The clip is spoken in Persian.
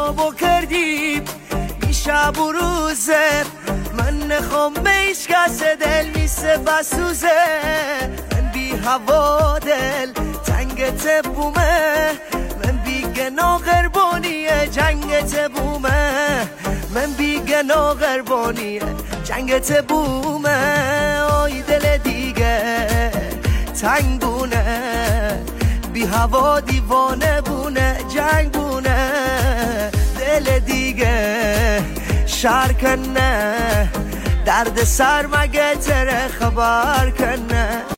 بابا کردیم شب و روزه من نخوام به هیچ کس دل میسه بسوزه من بی هوا دل تنگت بومه من بی گناه قربانیه جنگت بومه من بی گناه قربانیه جنگت بومه آی دل دیگه تنگ بونه بی هوا دیوانه بونه جنگ بونه دل دیگه شرکنه درد سر مگه تره خبر کنه